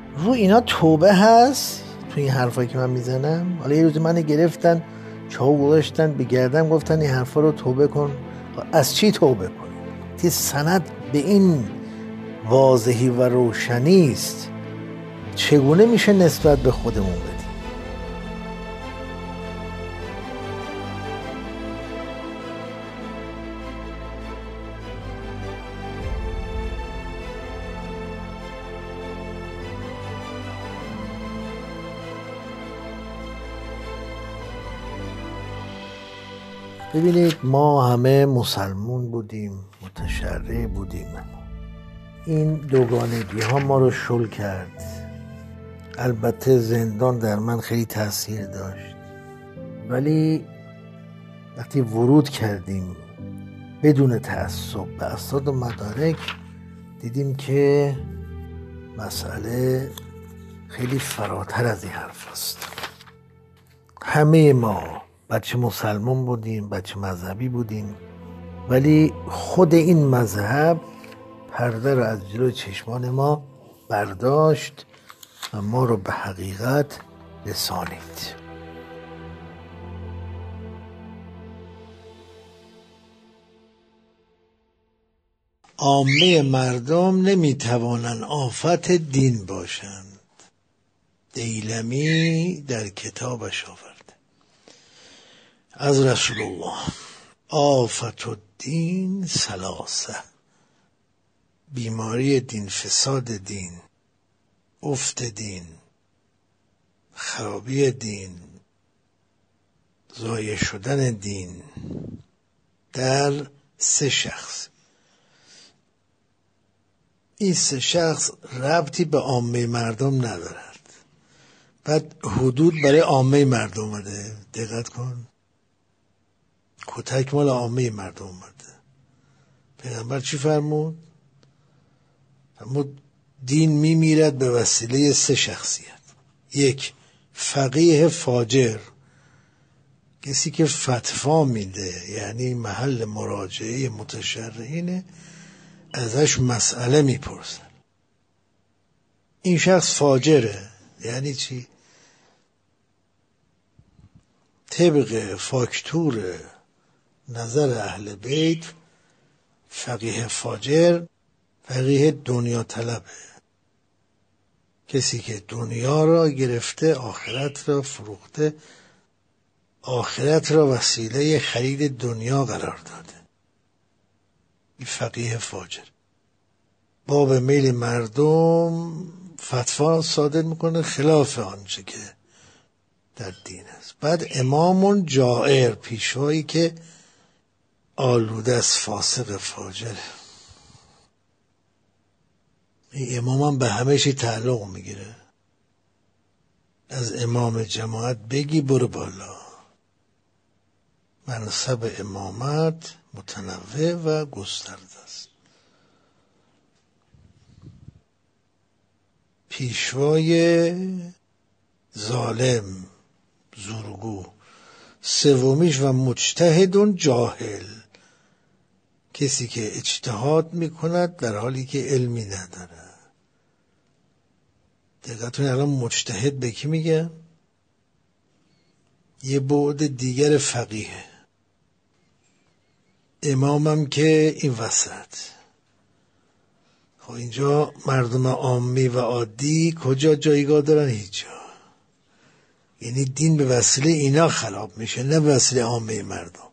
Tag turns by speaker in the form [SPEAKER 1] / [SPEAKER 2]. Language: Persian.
[SPEAKER 1] رو اینا توبه هست تو این حرفایی که من میزنم؟ حالا یه روزی من گرفتن چاو گذاشتن به گردن گفتن این حرفا رو توبه کن. از چی توبه کن؟ که سند به این واضحی و روشنی است، چگونه میشه نسبت به خودمون بدیم؟ ببینید ما همه مسلمون بودیم، متشرع بودیم. این دوگانگی ها ما رو شل کرد. البته زندان در من خیلی تاثیر داشت، ولی وقتی ورود کردیم بدون تعصب به اسناد و مدارک دیدیم که مسئله خیلی فراتر از این حرف است. همه ما بچه مسلمان بودیم، بچه مذهبی بودیم، ولی خود این مذهب پرده رو از جلوی چشمان ما برداشت و ما رو به حقیقت رسانید. عامه مردم نمیتوانند آفت دین باشند. دیلمی در کتابش آورده از رسول الله: آفت الدین ثلاثه، بیماری دین، فساد دین، افت دین، خرابی دین، ضایع شدن دین در 3 شخص. این 3 شخص ربطی به عامه مردم ندارد. بعد حدود برای عامه مردم اومده، دقت کن، کتک مال عامه مردم اومده. پیغمبر چی فرمود؟ فرمود دین میمیرد به وسیله 3 شخصیت. 1. فقیه فاجر، کسی که فتوا میده، یعنی محل مراجعه متشرعینه، ازش مسئله میپرسن. این شخص فاجره. یعنی چی؟ طبق فاکتور نظر اهل بیت فقیه فاجر فقیه دنیا طلبه، کسی که دنیا را گرفته، آخرت را فروخته، آخرت را وسیله خرید دنیا قرار داده. این فقیه فاجر با به میل مردم فتوا صادر میکنه خلاف آنچه که در دین است. بعد امامون جائر، پیشوایی که آلوده از فاسق فاجر. این امام هم به همه چی تعلق میگیره. از امام جماعت بگی برو بالا. منصب امامت متنوع و گسترده است. پیشوای ظالم، زورگو. 3 و مجتهدون جاهل، کسی که اجتهاد میکند در حالی که علمی نداره. دقیقتون الان مجتهد به کی میگن؟ یه بعد دیگر فقیه. امامم که این وسط. خب اینجا مردم عامی و عادی کجا جایگاه دارن؟ هیچ جا. یعنی دین به وسیله اینا خراب میشه، نه به وسیله عامه مردم.